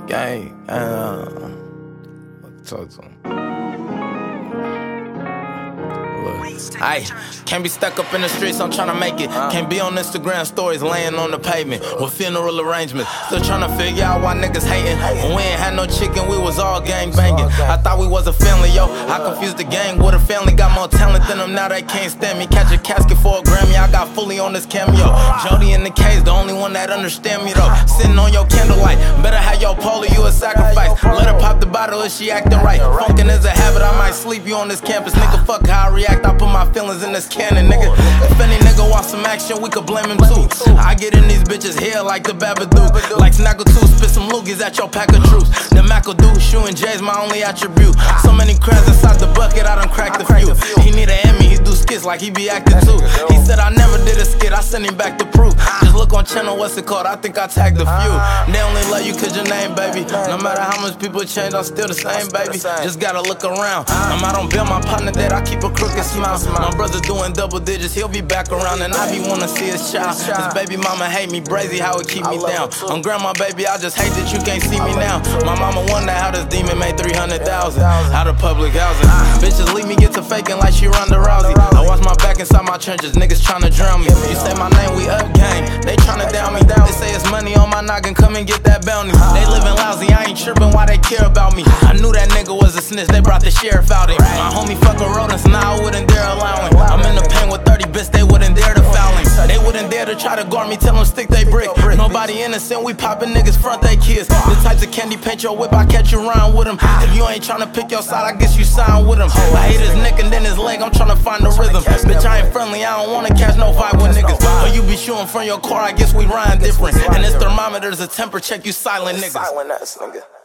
Gang, talk to him. Ay, can't be stuck up in the streets, I'm tryna make it. Can't be on Instagram stories laying on the pavement with funeral arrangements. Still tryna figure out why niggas hating. When we ain't had no chicken, we was all gang banging. I thought we was a family, yo. I confused the gang with a family. Got more talent than them, now they can't stand me. Catch a casket for a Grammy, I got fully on this cameo. Jody in the case, the only one that understand me though. Sitting on your candlelight, better have your polo, you a sacrifice. Let her pop the bottle if she acting right. Funkin' is a habit, I might sleep you on this campus. Nigga, fuck how I react, I put my feelings in this cannon, nigga. If any nigga wants some action, we could blame him too. I get in these bitches here like the Babadook. Like Snaggle 2, spit some loogies at your pack of troops. The McAdoo, shoeing J's my only attribute. So many crabs inside the bucket, I done cracked a few. He need an Emmy, he do skits like he be acting too. He said I never did a skit, I sent him back to proof. Just look on channel, what's it called? I think I tagged a few. They only love you cause your name, baby. No matter how much people change, I'm still the same, baby. Just gotta look around. I don't build my partner dead, I keep a crooked smile. My brother doing double digits, he'll be back around, and I be wanna see his child. His baby mama hate me, brazy how it keep me down. I'm grandma, baby, I just hate that you can't see me now. My mama wonder how this demon made 300,000 out of public housing. Bitches leave me get to faking like she Ronda Rousey. I watch my back inside my trenches, niggas tryna drown me. You say my name, we up gang, they tryna down me. They say it's money on my noggin, come and get that bounty. They living lousy, I ain't tripping, why they care about me? I knew that nigga was a snitch, they brought the sheriff out in. My homie fucking rodents, now I wouldn't dare allow him. I'm in the pen with 30 bits, they wouldn't dare to foul him. They wouldn't dare to try to guard me, tell them stick they brick. Nobody innocent, we poppin' niggas front they kids. The types of candy paint your whip, I catch you round with them. If you ain't tryna pick your side, I guess you sign with them. I hit his neck and then his leg, I'm tryna find the rhythm. Bitch, I ain't friendly, I don't wanna catch no fight with niggas. Or you be shooting from your car, I guess we rhyme different. And this thermometer's a temper check, you silent niggas.